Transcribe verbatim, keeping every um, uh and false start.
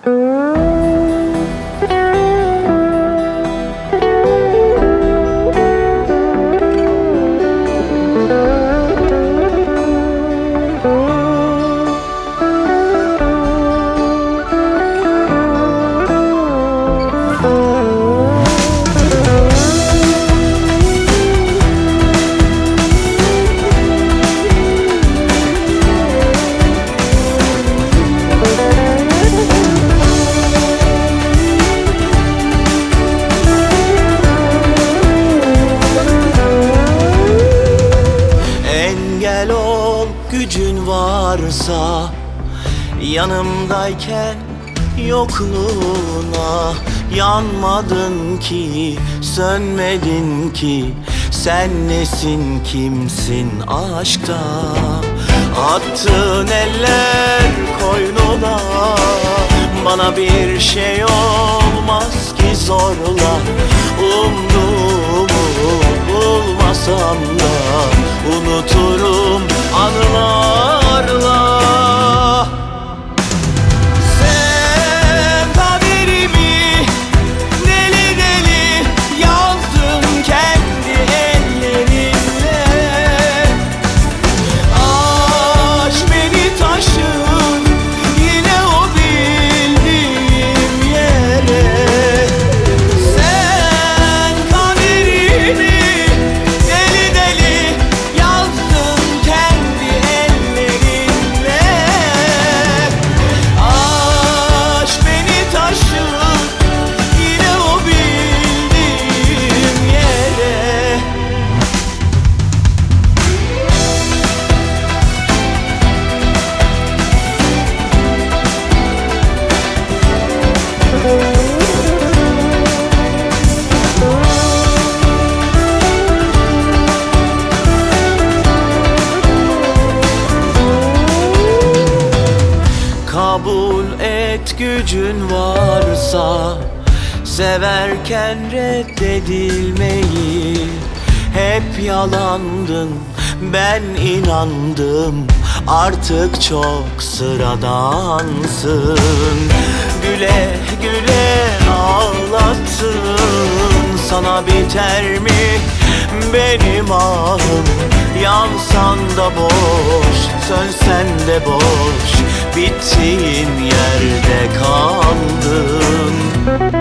Engel ol gücün varsa, yanımdayken yokluğuna. Yanmadın ki, sönmedin ki, sen nesin, kimsin aşkta? Attığın eller koynuna, bana bir şey olmaz ki zorla. Umduğumu bulmasam da unuturum anılarla. Sen kaderimi deli deli yazdın kendi ellerinle. Aşk beni taşır yine o bildiğim yere. Sen kaderimi deli deli yazdın kendi ellerinle. Aşk beni taşır yine o bildiğim yere. Kabul et gücün varsa, severken reddedilmeyi. Hep yalandın, ben inandım, artık çok sıradansın. Güle güle ağlattın, sana biter mi benim ahım? Yansan da boş, sönsen de boş, bittiğin yerde kaldın.